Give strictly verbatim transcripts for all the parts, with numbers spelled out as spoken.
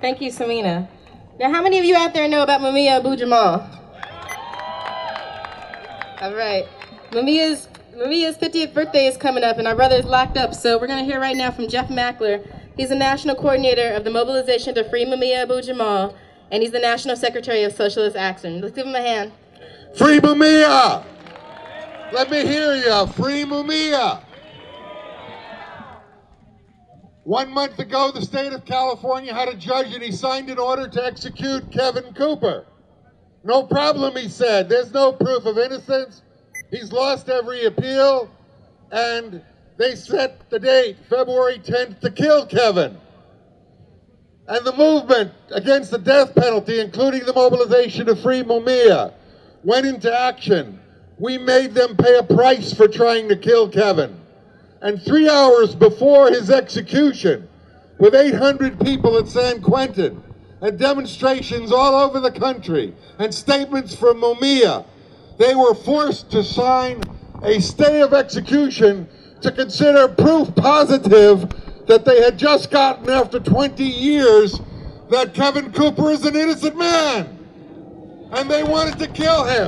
Thank you, Samina. Now, how many of you out there know about Mumia Abu Jamal? All right. Mumia's, Mumia's fiftieth birthday is coming up, and our brother is locked up, so we're going to hear right now from Jeff Mackler. He's the national coordinator of the Mobilization to Free Mumia Abu Jamal, and he's the national secretary of Socialist Action. Let's give him a hand. Free Mumia! Let me hear you. Free Mumia! One month ago, the state of California had a judge and he signed an order to execute Kevin Cooper. No problem, he said. There's no proof of innocence. He's lost every appeal. And they set the date, February tenth, to kill Kevin. And the movement against the death penalty, including the mobilization of Free Mumia, went into action. We made them pay a price for trying to kill Kevin. And three hours before his execution, with eight hundred people at San Quentin, and demonstrations all over the country, and statements from Mumia, they were forced to sign a stay of execution to consider proof positive that they had just gotten after twenty years that Kevin Cooper is an innocent man. And they wanted to kill him.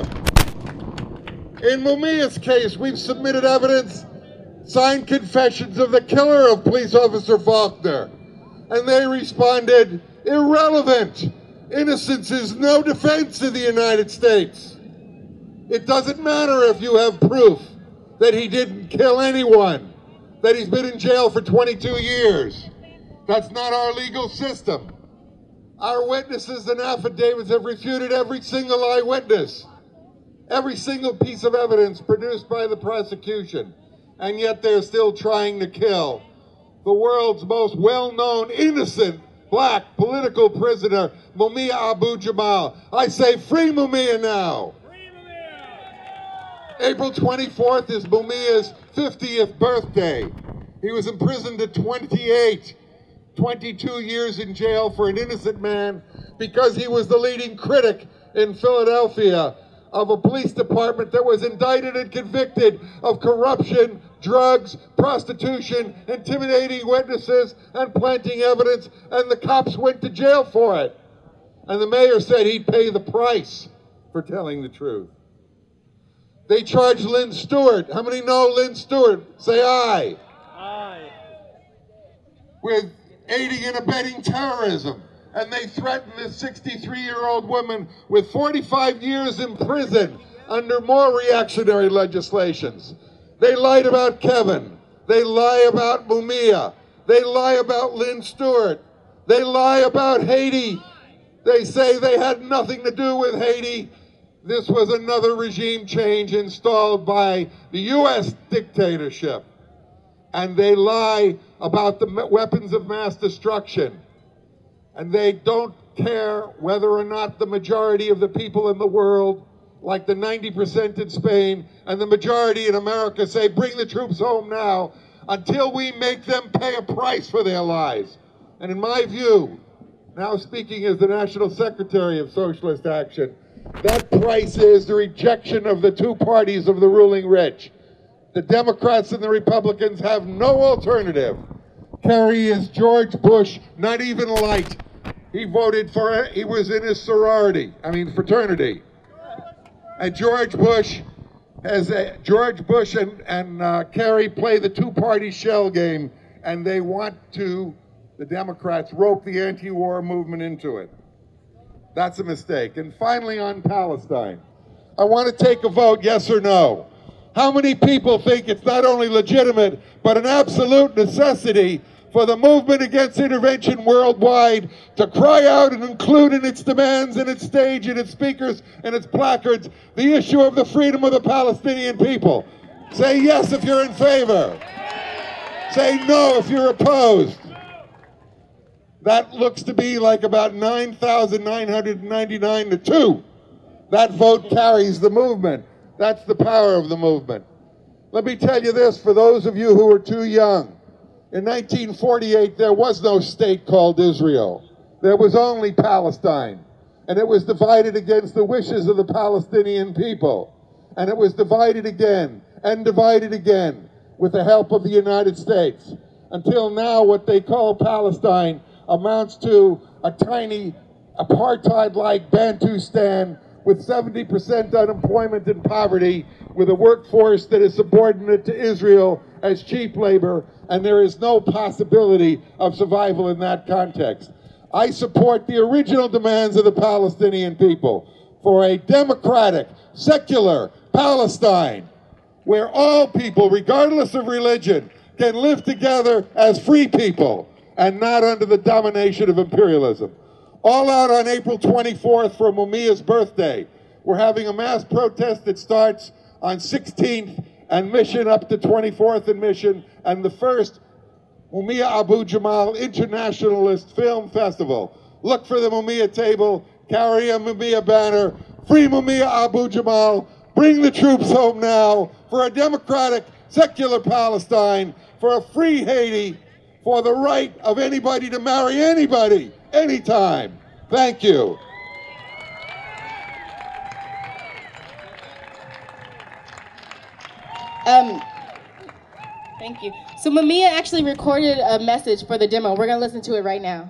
In Mumia's case, we've submitted evidence, signed confessions of the killer of police officer Faulkner. And they responded, irrelevant. Innocence is no defense in the United States. It doesn't matter if you have proof that he didn't kill anyone, that he's been in jail for twenty-two years. That's not our legal system. Our witnesses and affidavits have refuted every single eyewitness, every single piece of evidence produced by the prosecution. And yet they're still trying to kill the world's most well-known innocent black political prisoner, Mumia Abu Jamal. I say free Mumia now. Free Mumia! April twenty-fourth is Mumia's fiftieth birthday. He was imprisoned at twenty-eight, twenty-two years in jail for an innocent man because he was the leading critic in Philadelphia of a police department that was indicted and convicted of corruption, drugs, prostitution, intimidating witnesses, and planting evidence, and the cops went to jail for it. And the mayor said he'd pay the price for telling the truth. They charged Lynn Stewart. How many know Lynn Stewart? Say aye. Aye. With aiding and abetting terrorism. And they threatened this sixty-three-year-old woman with forty-five years in prison under more reactionary legislations. They lied about Kevin. They lie about Mumia. They lie about Lynn Stewart. They lie about Haiti. They say they had nothing to do with Haiti. This was another regime change installed by the U S dictatorship. And they lie about the weapons of mass destruction. And they don't care whether or not the majority of the people in the world, like the ninety percent in Spain and the majority in America, say, bring the troops home now, until we make them pay a price for their lives. And in my view, now speaking as the National Secretary of Socialist Action, that price is the rejection of the two parties of the ruling rich. The Democrats and the Republicans have no alternative. Kerry is George Bush, not even light. He voted for, he was in his sorority, I mean fraternity. And George Bush has a, George Bush and, and uh, Kerry play the two-party shell game, and they want to, the Democrats, rope the anti-war movement into it. That's a mistake. And finally on Palestine, I want to take a vote, yes or no. How many people think it's not only legitimate, but an absolute necessity for the movement against intervention worldwide to cry out and include in its demands and its stage and its speakers and its placards the issue of the freedom of the Palestinian people? Say yes if you're in favor. Say no if you're opposed. That looks to be like about nine thousand nine hundred ninety-nine to two. That vote carries the movement. That's the power of the movement. Let me tell you this, for those of you who are too young. In nineteen forty-eight, there was no state called Israel. There was only Palestine. And it was divided against the wishes of the Palestinian people. And it was divided again and divided again with the help of the United States. Until now, what they call Palestine amounts to a tiny apartheid-like Bantustan with seventy percent unemployment and poverty, with a workforce that is subordinate to Israel as cheap labor, and there is no possibility of survival in that context. I support the original demands of the Palestinian people for a democratic, secular Palestine, where all people, regardless of religion, can live together as free people and not under the domination of imperialism. All out on April twenty-fourth for Mumia's birthday. We're having a mass protest that starts on sixteenth and Mission up to twenty-fourth and Mission, and the first Mumia Abu Jamal Internationalist Film Festival. Look for the Mumia table, carry a Mumia banner, free Mumia Abu Jamal, bring the troops home now for a democratic, secular Palestine, for a free Haiti, for the right of anybody to marry anybody, anytime. Thank you. Um, thank you. So Mumia actually recorded a message for the demo. We're going to listen to it right now.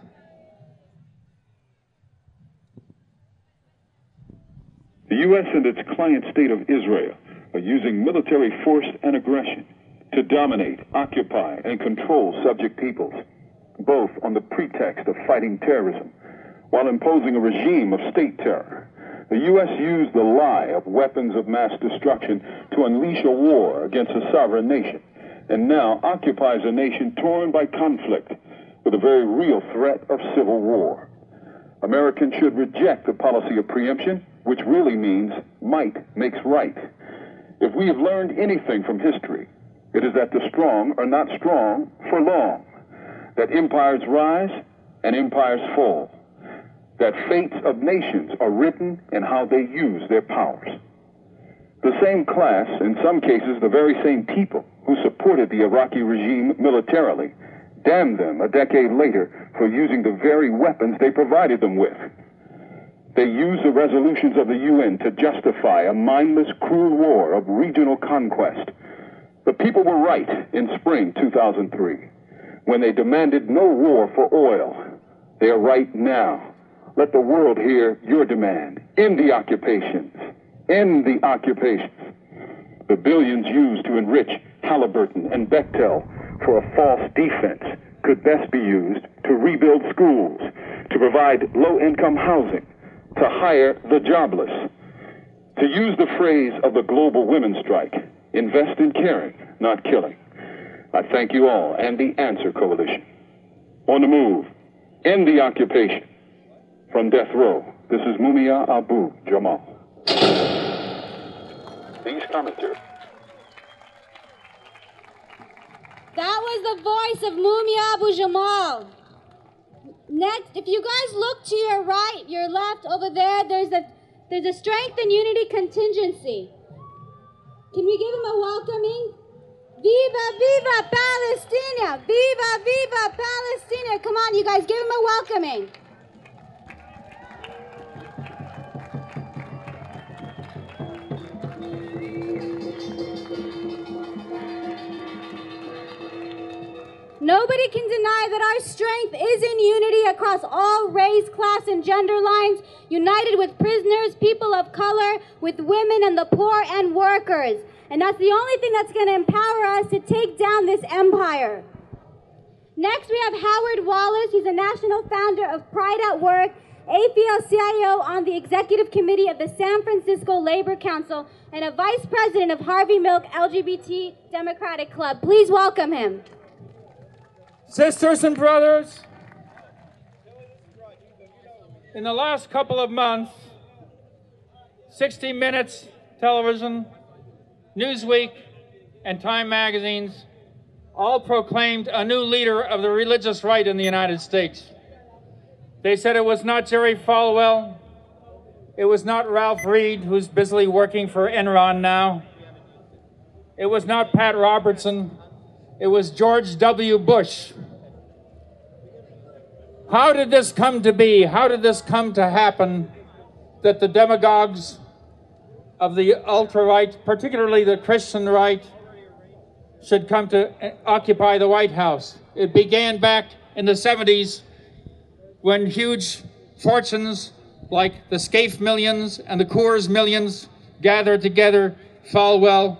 The U S and its client state of Israel are using military force and aggression to dominate, occupy, and control subject peoples, both on the pretext of fighting terrorism, while imposing a regime of state terror. The U S used the lie of weapons of mass destruction to unleash a war against a sovereign nation, and now occupies a nation torn by conflict with a very real threat of civil war. Americans should reject the policy of preemption, which really means might makes right. If we have learned anything from history, it is that the strong are not strong for long, that empires rise and empires fall, that fates of nations are written in how they use their powers. The same class, in some cases the very same people who supported the Iraqi regime militarily, damned them a decade later for using the very weapons they provided them with. They used the resolutions of the U N to justify a mindless, cruel war of regional conquest. The people were right in spring two thousand three, when they demanded no war for oil. They are right now. Let the world hear your demand. End the occupations. End the occupations. The billions used to enrich Halliburton and Bechtel for a false defense could best be used to rebuild schools, to provide low-income housing, to hire the jobless. To use the phrase of the global women's strike, invest in caring, not killing. I thank you all and the Answer Coalition. On the move, end the occupation. From death row, this is Mumia Abu Jamal. These commentaries. That was the voice of Mumia Abu Jamal. Next, if you guys look to your right, your left, over there, there's a there's a Strength and Unity contingency. Can we give him a welcoming? Viva, viva Palestina! Viva, viva Palestina! Come on, you guys, give him a welcoming. Nobody can deny that our strength is in unity across all race, class, and gender lines, united with prisoners, people of color, with women and the poor and workers. And that's the only thing that's going to empower us to take down this empire. Next, we have Howard Wallace. He's a national founder of Pride at Work, A F L C I O on the executive committee of the San Francisco Labor Council, and a vice president of Harvey Milk L G B T Democratic Club. Please welcome him. Sisters and brothers, in the last couple of months, sixty minutes television, Newsweek, and Time magazines all proclaimed a new leader of the religious right in the United States. They said it was not Jerry Falwell, it was not Ralph Reed, who's busily working for Enron now, it was not Pat Robertson, it was George W. Bush. How did this come to be? How did this come to happen that the demagogues of the ultra-right, particularly the Christian right, should come to occupy the White House? It began back in the seventies when huge fortunes like the Scaife millions and the Coors millions gathered together, Falwell,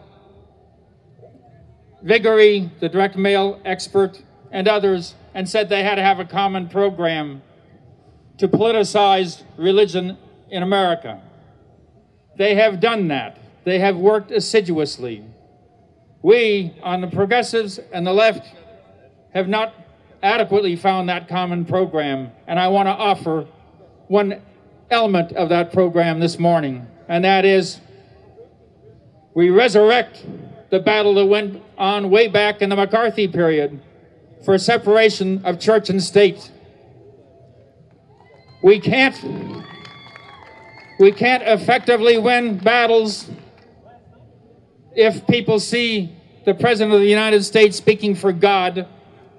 Viggory, the direct mail expert, and others, and said they had to have a common program to politicize religion in America. They have done that. They have worked assiduously. We, on the progressives and the left, have not adequately found that common program, and I want to offer one element of that program this morning, and that is we resurrect the battle that went on way back in the McCarthy period for separation of church and state. We can't, we can't effectively win battles if people see the President of the United States speaking for God,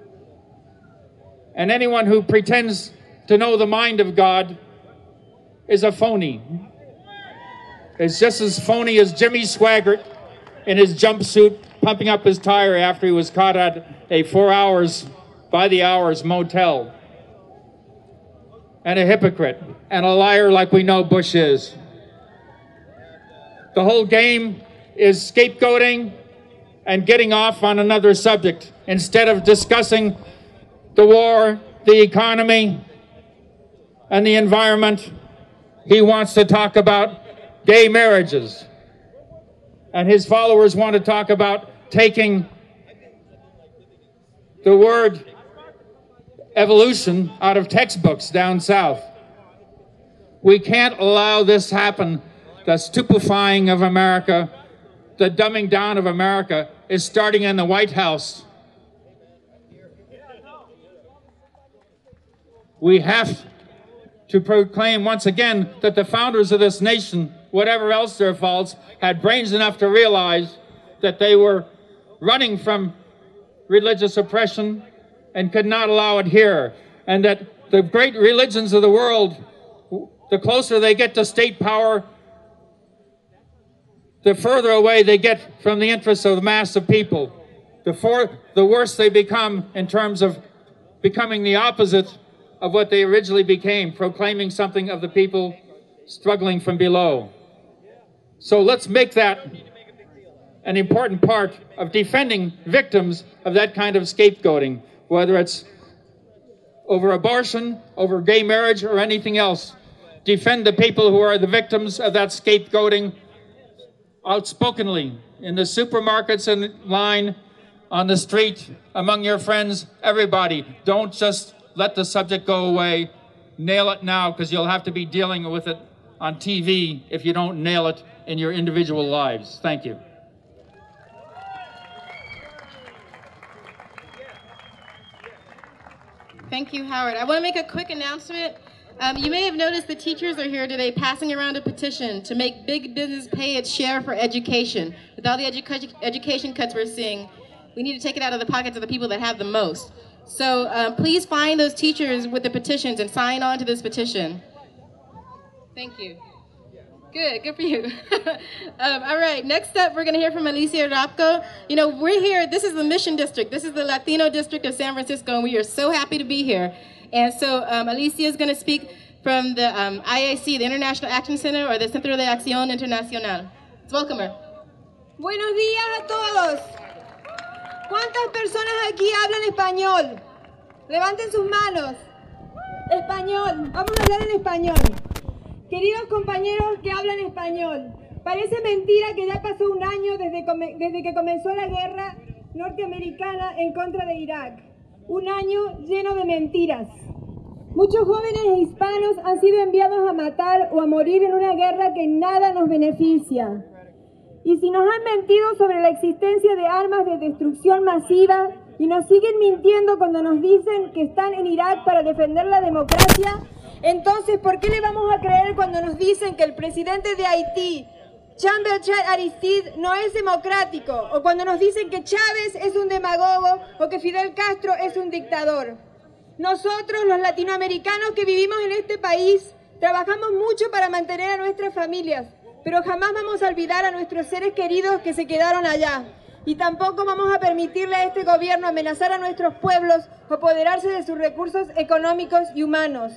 and anyone who pretends to know the mind of God is a phony. It's just as phony as Jimmy Swaggart in his jumpsuit pumping up his tire after he was caught at a four hours by the hours motel. And a hypocrite and a liar like we know Bush is. The whole game is scapegoating and getting off on another subject instead of discussing the war, the economy, and the environment. He wants to talk about gay marriages. And his followers want to talk about taking the word evolution out of textbooks down south. We can't allow this happen. The stupefying of America, the dumbing down of America is starting in the White House. We have to proclaim once again that the founders of this nation, whatever else their faults, had brains enough to realize that they were running from religious oppression and could not allow it here. And that the great religions of the world, the closer they get to state power, the further away they get from the interests of the mass of people. The, for, the worse they become in terms of becoming the opposite of what they originally became, proclaiming something of the people struggling from below. So let's make that an important part of defending victims of that kind of scapegoating, whether it's over abortion, over gay marriage, or anything else. Defend the people who are the victims of that scapegoating outspokenly in the supermarkets and line, on the street, among your friends, everybody. Don't just let the subject go away. Nail it now, because you'll have to be dealing with it on T V if you don't nail it in your individual lives. Thank you. Thank you, Howard. I want to make a quick announcement. Um, you may have noticed the teachers are here today passing around a petition to make big business pay its share for education. With all the edu education cuts we're seeing, we need to take it out of the pockets of the people that have the most. So um, please find those teachers with the petitions and sign on to this petition. Thank you. Good, good for you. um, all right, next up, we're going to hear from Alicia Rapco. You know, we're here, this is the Mission District. This is the Latino District of San Francisco, and we are so happy to be here. And so um, Alicia is going to speak from the um, I A C, the International Action Center, or the Centro de Acción Internacional. Let's welcome her. Buenos días a todos. ¿Cuántas personas aquí hablan español? Levanten sus manos. Español. Vamos a hablar en español. Queridos compañeros que hablan español, parece mentira que ya pasó un año desde, desde que comenzó la guerra norteamericana en contra de Irak. Un año lleno de mentiras. Muchos jóvenes hispanos han sido enviados a matar o a morir en una guerra que en nada nos beneficia. Y si nos han mentido sobre la existencia de armas de destrucción masiva y nos siguen mintiendo cuando nos dicen que están en Irak para defender la democracia, entonces, ¿por qué le vamos a creer cuando nos dicen que el presidente de Haití, Jean Bertrand Aristide, no es democrático? O cuando nos dicen que Chávez es un demagogo o que Fidel Castro es un dictador. Nosotros, los latinoamericanos que vivimos en este país, trabajamos mucho para mantener a nuestras familias, pero jamás vamos a olvidar a nuestros seres queridos que se quedaron allá. Y tampoco vamos a permitirle a este gobierno amenazar a nuestros pueblos o apoderarse de sus recursos económicos y humanos.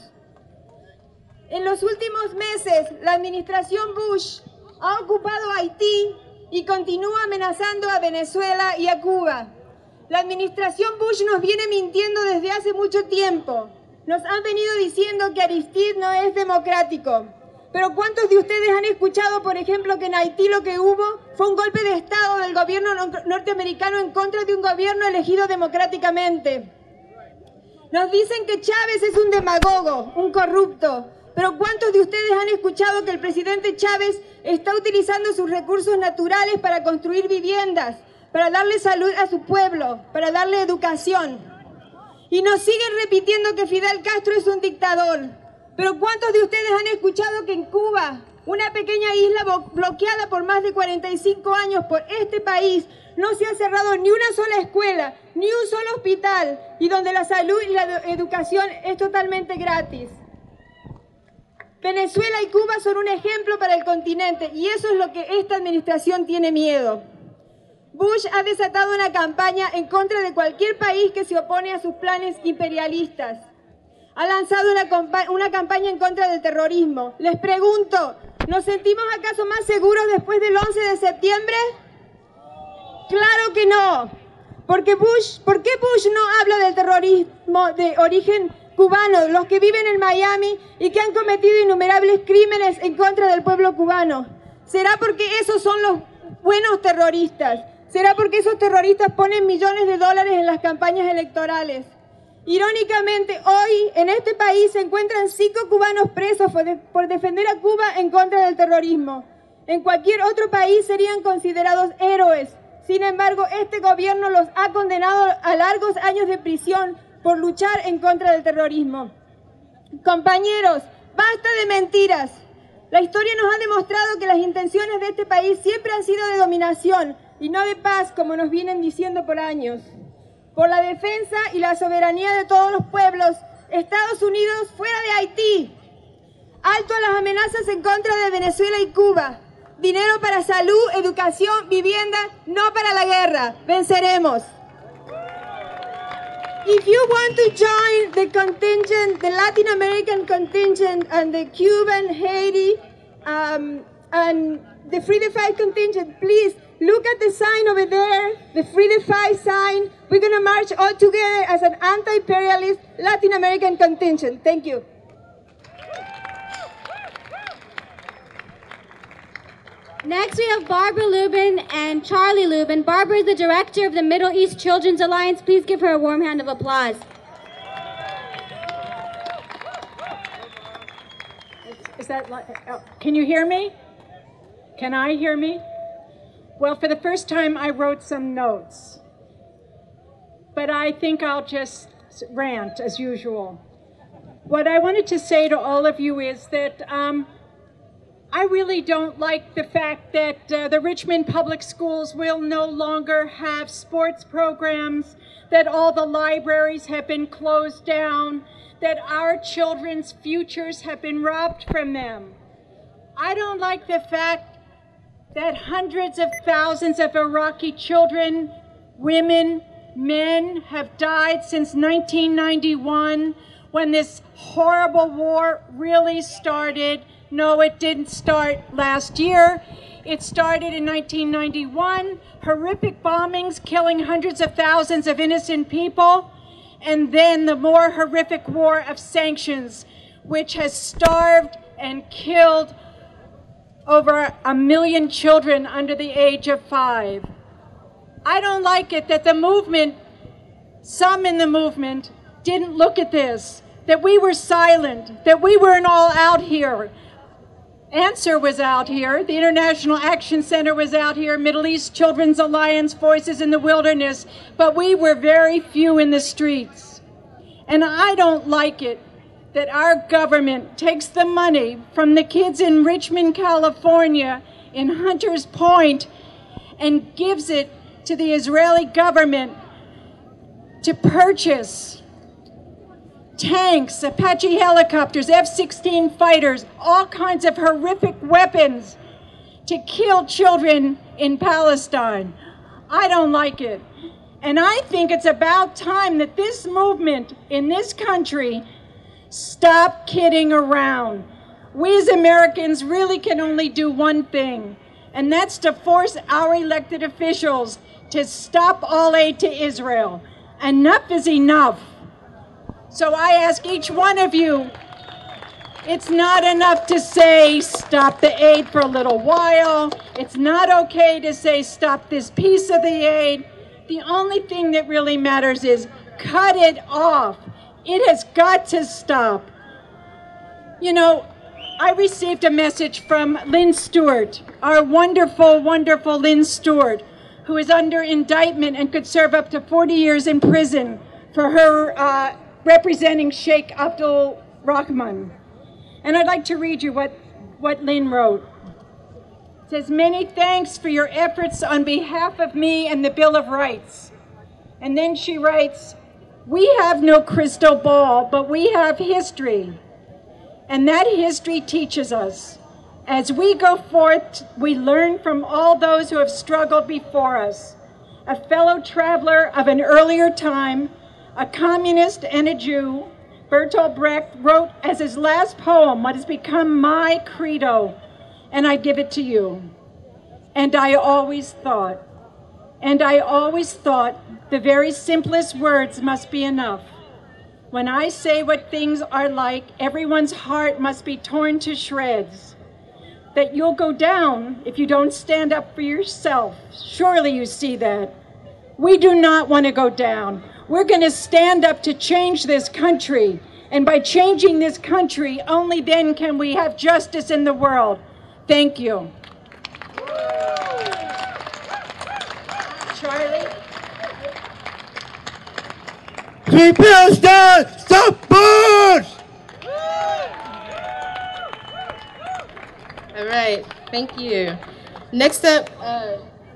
En los últimos meses, la administración Bush ha ocupado Haití y continúa amenazando a Venezuela y a Cuba. La administración Bush nos viene mintiendo desde hace mucho tiempo. Nos han venido diciendo que Aristide no es democrático. Pero ¿cuántos de ustedes han escuchado, por ejemplo, que en Haití lo que hubo fue un golpe de Estado del gobierno norteamericano en contra de un gobierno elegido democráticamente? Nos dicen que Chávez es un demagogo, un corrupto. Pero ¿cuántos de ustedes han escuchado que el presidente Chávez está utilizando sus recursos naturales para construir viviendas, para darle salud a su pueblo, para darle educación? Y nos siguen repitiendo que Fidel Castro es un dictador. Pero ¿cuántos de ustedes han escuchado que en Cuba, una pequeña isla bloqueada por más de cuarenta y cinco años por este país, no se ha cerrado ni una sola escuela, ni un solo hospital, y donde la salud y la educación es totalmente gratis? Venezuela y Cuba son un ejemplo para el continente, y eso es lo que esta administración tiene miedo. Bush ha desatado una campaña en contra de cualquier país que se opone a sus planes imperialistas. Ha lanzado una, una campaña en contra del terrorismo. Les pregunto, ¿nos sentimos acaso más seguros después del once de septiembre? Claro que no. Porque Bush, ¿por qué Bush no habla del terrorismo de origen cubano, los que viven en Miami y que han cometido innumerables crímenes en contra del pueblo cubano? ¿Será porque esos son los buenos terroristas? ¿Será porque esos terroristas ponen millones de dólares en las campañas electorales? Irónicamente, hoy en este país se encuentran cinco cubanos presos por, de, por defender a Cuba en contra del terrorismo. En cualquier otro país serían considerados héroes. Sin embargo, este gobierno los ha condenado a largos años de prisión por luchar en contra del terrorismo. Compañeros, basta de mentiras. La historia nos ha demostrado que las intenciones de este país siempre han sido de dominación y no de paz, como nos vienen diciendo por años. Por la defensa y la soberanía de todos los pueblos, Estados Unidos fuera de Haití. Alto a las amenazas en contra de Venezuela y Cuba. Dinero para salud, educación, vivienda, no para la guerra. Venceremos. If you want to join the contingent, the Latin American contingent and the Cuban, Haiti, um, and the Free the Fight contingent, please look at the sign over there, the Free the Fight sign. We're going to march all together as an anti-imperialist Latin American contingent. Thank you. Next, we have Barbara Lubin and Charlie Lubin. Barbara is the director of the Middle East Children's Alliance. Please give her a warm hand of applause. Is, is that, oh, can you hear me? Can I hear me? Well, for the first time, I wrote some notes. But I think I'll just rant as usual. What I wanted to say to all of you is that um, I really don't like the fact that uh, the Richmond Public Schools will no longer have sports programs, that all the libraries have been closed down, that our children's futures have been robbed from them. I don't like the fact that hundreds of thousands of Iraqi children, women, men have died since nineteen ninety-one, when this horrible war really started. No, it didn't start last year. It started in nineteen ninety-one, horrific bombings killing hundreds of thousands of innocent people, and then the more horrific war of sanctions, which has starved and killed over a million children under the age of five. I don't like it that the movement, some in the movement, didn't look at this, that we were silent, that we weren't all out here. Answer was out here, the International Action Center was out here, Middle East Children's Alliance, Voices in the Wilderness, but we were very few in the streets. And I don't like it that our government takes the money from the kids in Richmond, California, in Hunters Point, and gives it to the Israeli government to purchase tanks, Apache helicopters, F sixteen fighters, all kinds of horrific weapons to kill children in Palestine. I don't like it. And I think it's about time that this movement in this country stop kidding around. We as Americans really can only do one thing, and that's to force our elected officials to stop all aid to Israel. Enough is enough. So I ask each one of you, it's not enough to say stop the aid for a little while. It's not okay to say stop this piece of the aid. The only thing that really matters is cut it off. It has got to stop. You know, I received a message from Lynn Stewart, our wonderful, wonderful Lynn Stewart, who is under indictment and could serve up to forty years in prison for her uh, representing Sheikh Abdul Rahman. And I'd like to read you what, what Lynn wrote. It says, many thanks for your efforts on behalf of me and the Bill of Rights. And then she writes, we have no crystal ball, but we have history. And that history teaches us. As we go forth, we learn from all those who have struggled before us. A fellow traveler of an earlier time, a communist and a Jew, Bertolt Brecht wrote as his last poem what has become my credo, and I give it to you. And I always thought, and I always thought the very simplest words must be enough. When I say what things are like, everyone's heart must be torn to shreds. That you'll go down if you don't stand up for yourself. Surely you see that. We do not want to go down. We're going to stand up to change this country. And by changing this country, only then can we have justice in the world. Thank you. Charlie? Keep us down! Stop Bush! All right, thank you. Next up, uh,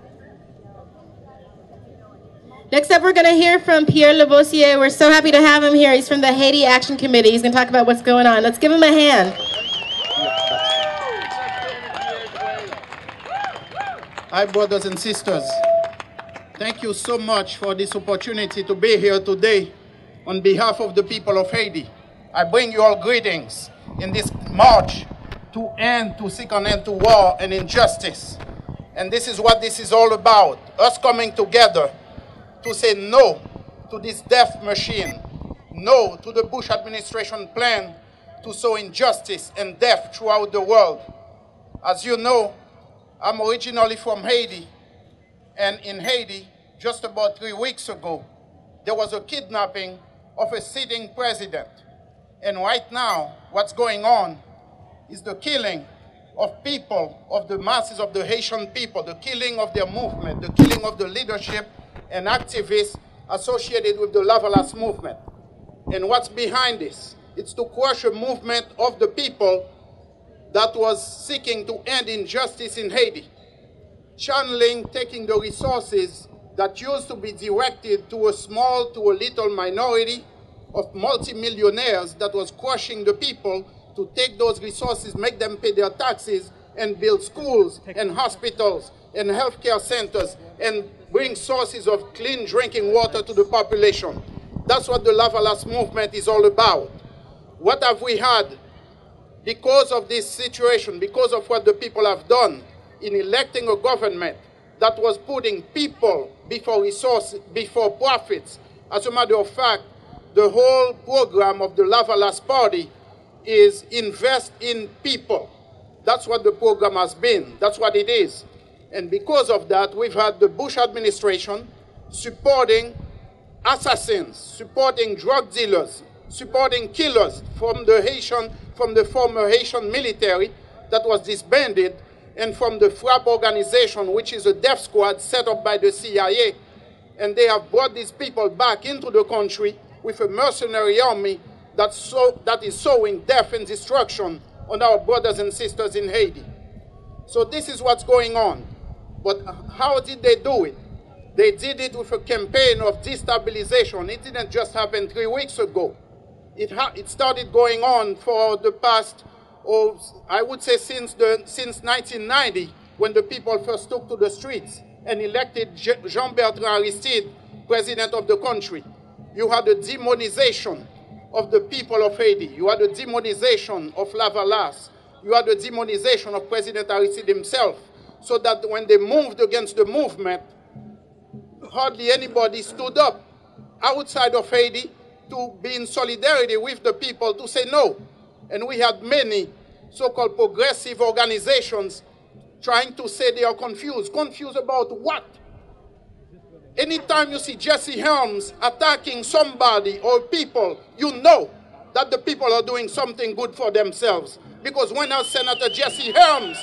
next up, we're going to hear from Pierre Lavoisier. We're so happy to have him here. He's from the Haiti Action Committee. He's going to talk about what's going on. Let's give him a hand. Hi, brothers and sisters. Thank you so much for this opportunity to be here today on behalf of the people of Haiti. I bring you all greetings in this march to end, to seek an end to war and injustice. And this is what this is all about, us coming together to say no to this death machine, no to the Bush administration plan to sow injustice and death throughout the world. As you know, I'm originally from Haiti, and in Haiti, just about three weeks ago, there was a kidnapping of a sitting president. And right now, what's going on is the killing of people, of the masses of the Haitian people, the killing of their movement, the killing of the leadership and activists associated with the Lavalas movement. And what's behind this? It's to crush a movement of the people that was seeking to end injustice in Haiti, channeling, taking the resources that used to be directed to a small, to a little minority of multimillionaires that was crushing the people, to take those resources, make them pay their taxes, and build schools and hospitals and healthcare centers and bring sources of clean drinking water to the population. That's what the Lavalas movement is all about. What have we had because of this situation, because of what the people have done in electing a government that was putting people before resources, before profits? As a matter of fact, the whole program of the Lavalas party is invest in people. That's what the program has been. That's what it is. And because of that, we've had the Bush administration supporting assassins, supporting drug dealers, supporting killers from the Haitian, from the former Haitian military that was disbanded, and from the FRAP organization, which is a death squad set up by the C I A. And they have brought these people back into the country with a mercenary army that, so, that is sowing death and destruction on our brothers and sisters in Haiti. So this is what's going on. But how did they do it? They did it with a campaign of destabilization. It didn't just happen three weeks ago. It, ha it started going on for the past, oh, I would say since, the, since nineteen ninety, when the people first took to the streets. and elected Jean-Bertrand Aristide president of the country. You had the demonization of the people of Haiti. You had the demonization of Lavalas. You had the demonization of President Aristide himself, so that when they moved against the movement, hardly anybody stood up outside of Haiti to be in solidarity with the people to say no. And we had many so-called progressive organizations trying to say they are confused. Confused about what? Anytime you see Jesse Helms attacking somebody or people, you know that the people are doing something good for themselves. Because when has Senator Jesse Helms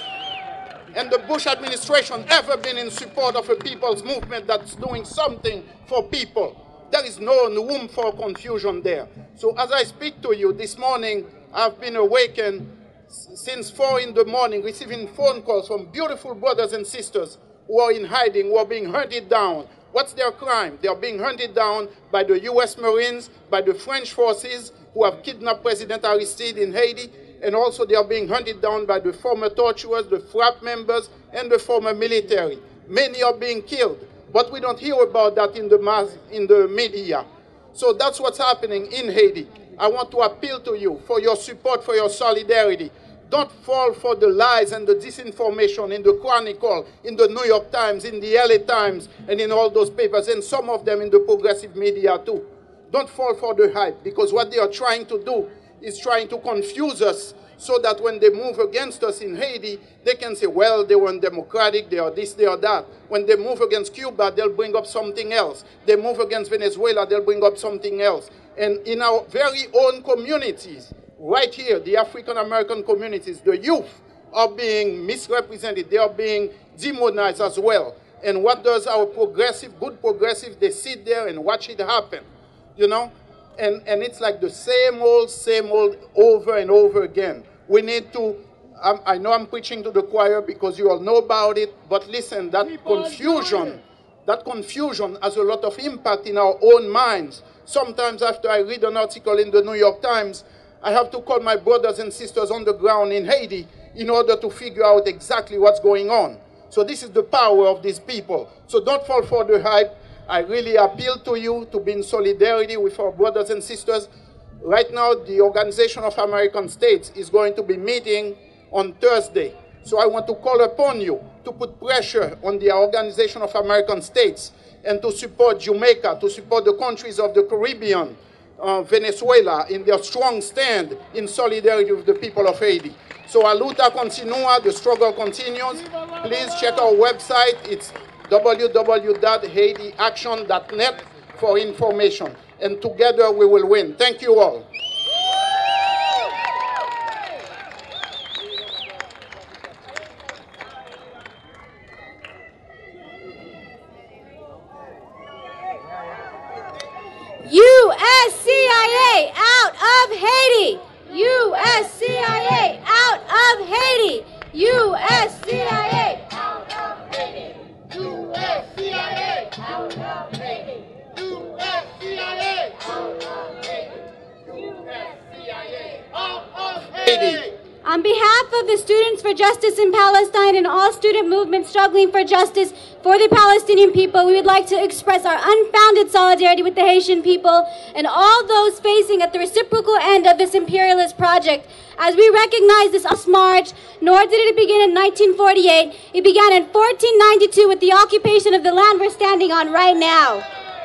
and the Bush administration ever been in support of a people's movement that's doing something for people? There is no room for confusion there. So as I speak to you this morning, I've been awakened since four in the morning, receiving phone calls from beautiful brothers and sisters who are in hiding, who are being hunted down. What's their crime? They are being hunted down by the U S Marines, by the French forces who have kidnapped President Aristide in Haiti, and also they are being hunted down by the former torturers, the FRAP members, and the former military. Many are being killed, but we don't hear about that in the mass, in the media. So that's what's happening in Haiti. I want to appeal to you for your support, for your solidarity. Don't fall for the lies and the disinformation in the Chronicle, in the New York Times, in the L A Times, and in all those papers, and some of them in the progressive media too. Don't fall for the hype, because what they are trying to do is trying to confuse us so that when they move against us in Haiti, they can say, well, they weren't democratic, they are this, they are that. When they move against Cuba, they'll bring up something else. They move against Venezuela, they'll bring up something else. And in our very own communities, right here, the African-American communities, the youth are being misrepresented. They are being demonized as well. And what does our progressive, good progressive, they sit there and watch it happen, you know? And, and it's like the same old, same old, over and over again. We need to, um, I know I'm preaching to the choir because you all know about it, but listen, that confusion, that confusion has a lot of impact in our own minds. Sometimes after I read an article in the New York Times, I have to call my brothers and sisters on the ground in Haiti in order to figure out exactly what's going on. So this is the power of these people. So don't fall for the hype. I really appeal to you to be in solidarity with our brothers and sisters. Right now, the Organization of American States is going to be meeting on Thursday. So I want to call upon you to put pressure on the Organization of American States and to support Jamaica, to support the countries of the Caribbean, uh, Venezuela, in their strong stand in solidarity with the people of Haiti. So a luta continua, the struggle continues. Please check our website. It's w w w dot haiti action dot net for information. And together we will win. Thank you all. U S C I A out of Haiti! U S C I A out of Haiti! U S C I A out of Haiti! U S C I A out of Haiti! U S C I A out of Haiti! U S C I A out of Haiti! On behalf of the Students for Justice in Palestine and all student movements struggling for justice for the Palestinian people, we would like to express our unfounded solidarity with the Haitian people and all those facing at the reciprocal end of this imperialist project. As we recognize this march, nor did it begin in nineteen forty-eight, it began in fourteen ninety-two with the occupation of the land we're standing on right now.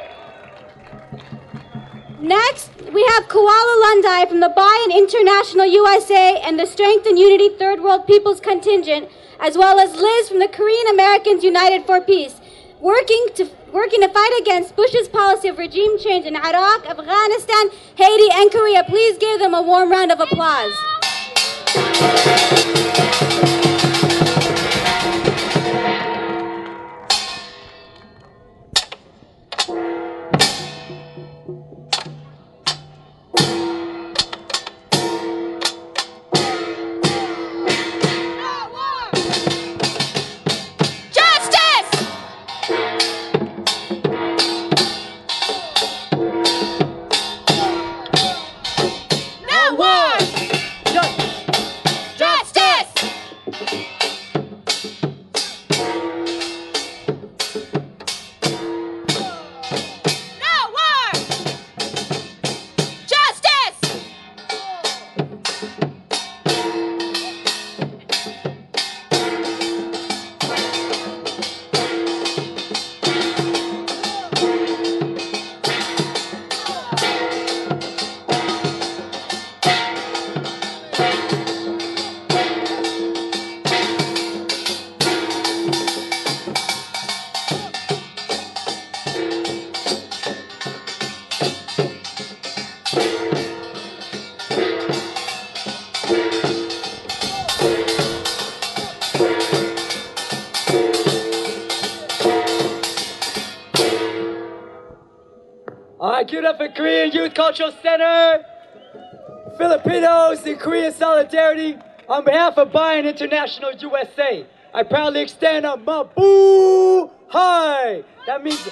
Next, we have Koala Lundai from the Bayan International U S A and the Strength and Unity Third World People's Contingent, as well as Liz from the Korean Americans United for Peace, working to, working to fight against Bush's policy of regime change in Iraq, Afghanistan, Haiti, and Korea. Please give them a warm round of applause. give it up for Korean Youth Cultural Center. Filipinos in Korean solidarity. On behalf of Bayern International U S A, I proudly extend a Mabuhay. That means,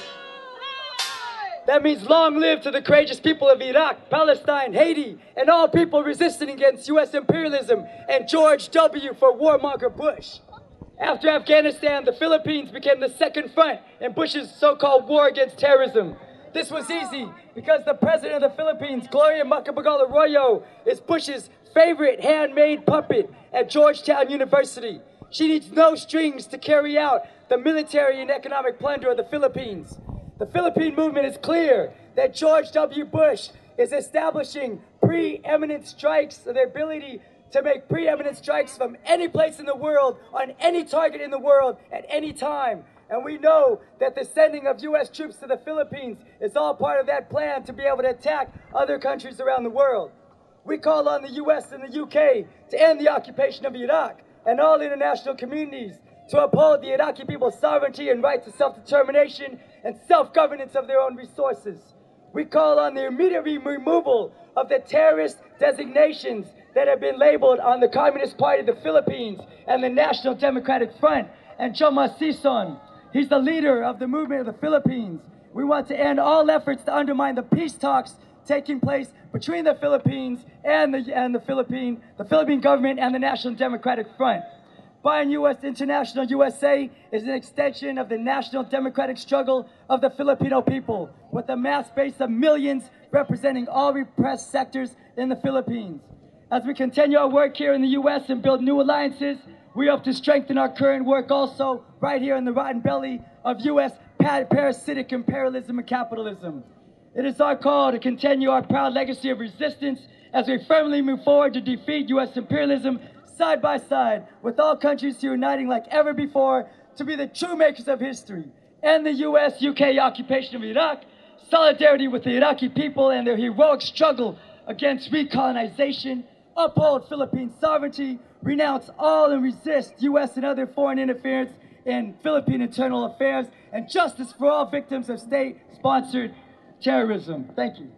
that means long live to the courageous people of Iraq, Palestine, Haiti, and all people resisting against U S imperialism, and George W. for warmonger Bush. After Afghanistan, the Philippines became the second front in Bush's so-called war against terrorism. This was easy because the president of the Philippines, Gloria Macapagal Arroyo, is Bush's favorite handmade puppet at Georgetown University. She needs no strings to carry out the military and economic plunder of the Philippines. The Philippine movement is clear that George W. Bush is establishing preeminent strikes, the ability to make preeminent strikes from any place in the world, on any target in the world, at any time. And we know that the sending of U S troops to the Philippines is all part of that plan to be able to attack other countries around the world. We call on the U S and the U K to end the occupation of Iraq and all international communities to uphold the Iraqi people's sovereignty and right to self-determination and self-governance of their own resources. We call on the immediate removal of the terrorist designations that have been labeled on the Communist Party of the Philippines and the National Democratic Front and Choma Sison. He's the leader of the movement of the Philippines. We want to end all efforts to undermine the peace talks taking place between the Philippines and the and the Philippine, the Philippine government and the National Democratic Front. Bayern U S International U S A is an extension of the national democratic struggle of the Filipino people, with a mass base of millions representing all repressed sectors in the Philippines. As we continue our work here in the U S and build new alliances, we hope to strengthen our current work also right here in the rotten belly of U S parasitic imperialism and capitalism. It is our call to continue our proud legacy of resistance as we firmly move forward to defeat U S imperialism side by side with all countries uniting like ever before to be the true makers of history. End the U S U K occupation of Iraq, solidarity with the Iraqi people and their heroic struggle against recolonization, uphold Philippine sovereignty, renounce all and resist U S and other foreign interference in Philippine internal affairs, and justice for all victims of state-sponsored terrorism. Thank you.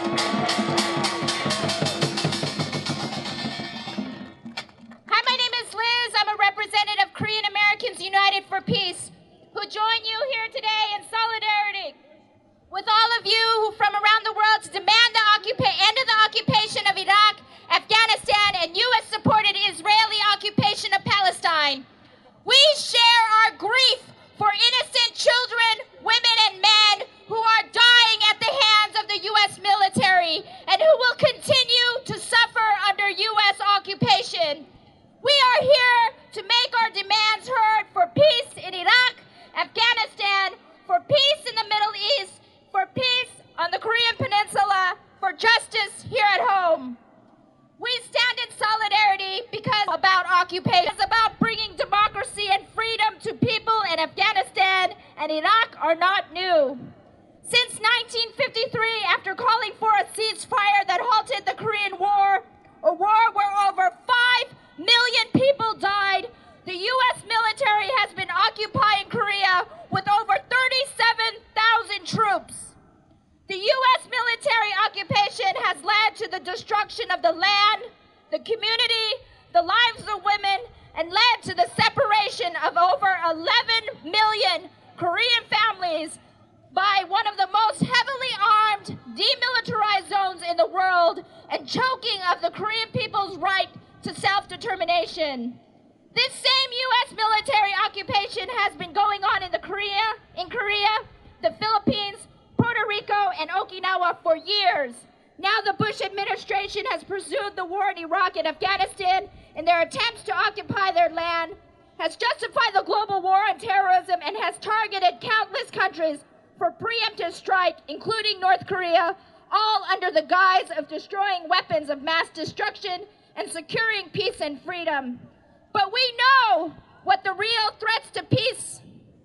Hi, my name is Liz. I'm a representative of Korean Americans United for Peace, who join you here today in solidarity with all of you who from around the world to demand the occupa- end of the occupation of Iraq, Afghanistan, and U S-supported Israeli occupation of Palestine. We share our grief for innocent children, women, and men who are dying at the hands of the U S military and who will continue to suffer under U S occupation. We are here to make our demands heard for peace in Iraq, Afghanistan, for peace in the Middle East, for peace on the Korean Peninsula, for justice here at home. We stand in solidarity because about occupation, it's about bringing democracy and freedom to people in Afghanistan and Iraq are not new. Since nineteen fifty-three, after calling for a ceasefire that halted the Korean War, a war where over five million people died, the U S military has been occupying Korea with over thirty-seven thousand troops. The U S military occupation has led to the destruction of the land, the community, the lives of women, and led to the separation of over eleven million Korean families by one of the most heavily armed, demilitarized zones in the world, and choking of the Korean people's right to self-determination. This same U S military occupation has been going on in the Korea, in Korea, the Philippines, Puerto Rico, and Okinawa for years. Now the Bush administration has pursued the war in Iraq and Afghanistan in their attempts to occupy their land, has justified the global war on terrorism, and has targeted countless countries for preemptive strike, including North Korea, all under the guise of destroying weapons of mass destruction and securing peace and freedom. But we know what the real threats to peace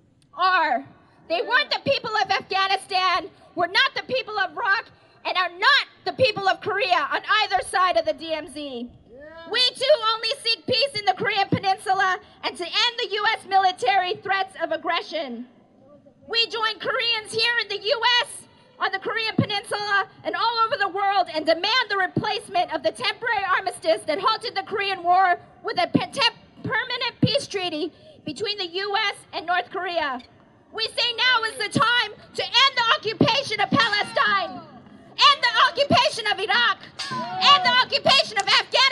are. They weren't the people of Afghanistan, were not the people of Iraq, and are not the people of Korea on either side of the D M Z. We too only seek peace in the Korean Peninsula and to end the U S military threats of aggression. We join Koreans here in the U S on the Korean Peninsula and all over the world and demand the replacement of the temporary armistice that halted the Korean War with a permanent peace treaty between the U S and North Korea. We say now is the time to end the occupation of Palestine, end the occupation of Iraq, end the occupation of Afghanistan.